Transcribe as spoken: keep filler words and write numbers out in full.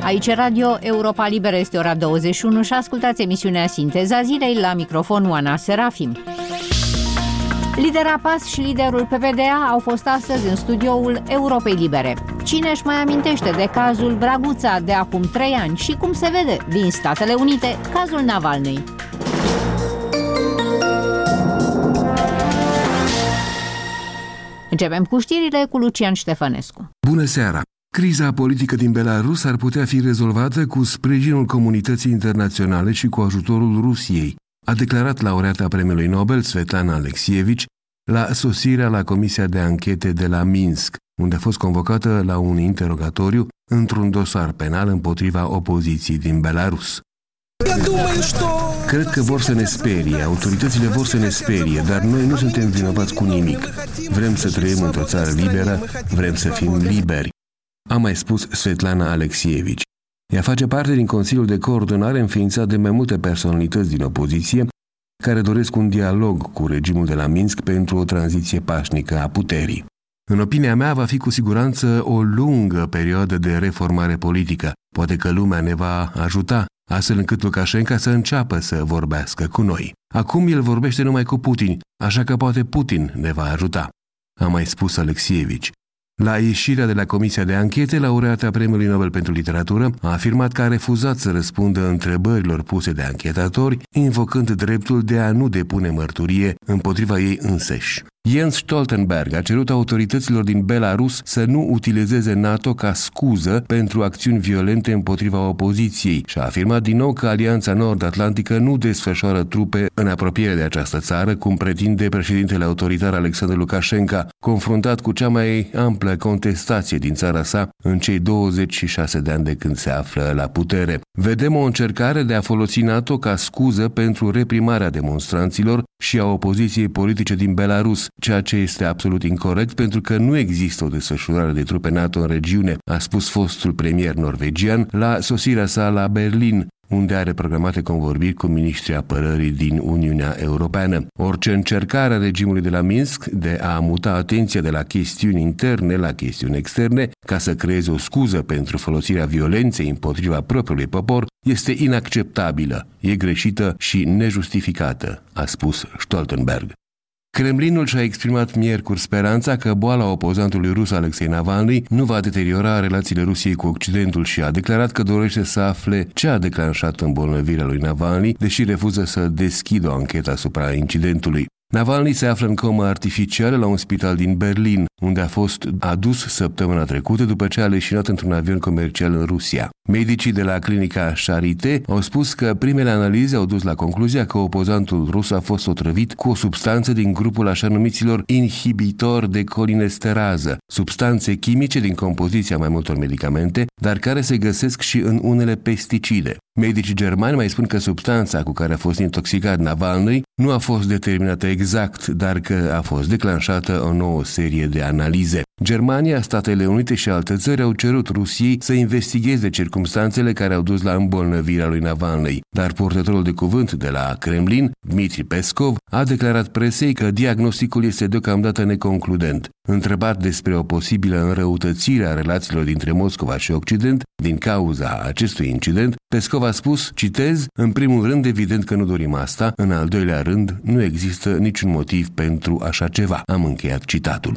Aici Radio Europa Liberă, este ora douăzeci și unu și ascultați emisiunea Sinteza Zilei, la microfon Oana Serafim. Lidera P A S și liderul P P D A au fost astăzi în studioul Europei Libere. Cine își mai amintește de cazul Braguța de acum trei ani și cum se vede din Statele Unite cazul Navalny? Începem cu știrile cu Lucian Ștefănescu. Bună seara! Criza politică din Belarus ar putea fi rezolvată cu sprijinul comunității internaționale și cu ajutorul Rusiei, a declarat laureata Premiului Nobel Svetlana Alexievich la sosirea la Comisia de Anchete de la Minsk, unde a fost convocată la un interogatoriu într-un dosar penal împotriva opoziției din Belarus. Cred că vor să ne sperie, autoritățile vor să ne sperie, dar noi nu suntem vinovați cu nimic. Vrem să trăim într-o țară liberă, vrem să fim liberi, a mai spus Svetlana Alexievich. Ea face parte din Consiliul de Coordonare înființat de mai multe personalități din opoziție care doresc un dialog cu regimul de la Minsk pentru o tranziție pașnică a puterii. În opinia mea, va fi cu siguranță o lungă perioadă de reformare politică. Poate că lumea ne va ajuta, astfel încât Lukashenko să înceapă să vorbească cu noi. Acum el vorbește numai cu Putin, așa că poate Putin ne va ajuta, a mai spus Alexievich. La ieșirea de la Comisia de Anchete, laureata Premiului Nobel pentru Literatură a afirmat că a refuzat să răspundă întrebărilor puse de anchetatori, invocând dreptul de a nu depune mărturie împotriva ei însăși. Jens Stoltenberg a cerut autorităților din Belarus să nu utilizeze NATO ca scuză pentru acțiuni violente împotriva opoziției și a afirmat din nou că Alianța Nord-Atlantică nu desfășoară trupe în apropiere de această țară, cum pretinde președintele autoritar Alexandru Lukashenko, confruntat cu cea mai amplă contestație din țara sa în cei douăzeci și șase de ani de când se află la putere. Vedem o încercare de a folosi NATO ca scuză pentru reprimarea demonstranților și a opoziției politice din Belarus, ceea ce este absolut incorect pentru că nu există o desfășurare de trupe NATO în regiune, a spus fostul premier norvegian la sosirea sa la Berlin, unde are programate convorbiri cu miniștrii apărării din Uniunea Europeană. Orice încercare a regimului de la Minsk de a muta atenția de la chestiuni interne la chestiuni externe, ca să creeze o scuză pentru folosirea violenței împotriva propriului popor, este inacceptabilă, e greșită și nejustificată, a spus Stoltenberg. Kremlinul și-a exprimat miercuri speranța că boala opozantului rus Alexei Navalny nu va deteriora relațiile Rusiei cu Occidentul și a declarat că dorește să afle ce a declanșat îmbolnăvirea lui Navalny, deși refuză să deschidă o anchetă asupra incidentului. Navalny se află în comă artificială la un spital din Berlin, unde a fost adus săptămâna trecută după ce a leșinat într-un avion comercial în Rusia. Medicii de la clinica Charité au spus că primele analize au dus la concluzia că opozantul rus a fost otrăvit cu o substanță din grupul așa numiților inhibitori de colinesterază, substanțe chimice din compoziția mai multor medicamente, dar care se găsesc și în unele pesticide. Medicii germani mai spun că substanța cu care a fost intoxicat Navalny nu a fost determinată exact, dar că a fost declanșată o nouă serie de analize. Germania, Statele Unite și alte țări au cerut Rusiei să investigheze circumstanțele care au dus la îmbolnăvirea lui Navalny, dar purtătorul de cuvânt de la Kremlin, Dmitri Peskov, a declarat presei că diagnosticul este deocamdată neconcludent. Întrebat despre o posibilă înrăutățire a relațiilor dintre Moscova și Occident din cauza acestui incident, Peskov a spus, citez, în primul rând evident că nu dorim asta, în al doilea rând nu există niciun motiv pentru așa ceva. Am încheiat citatul.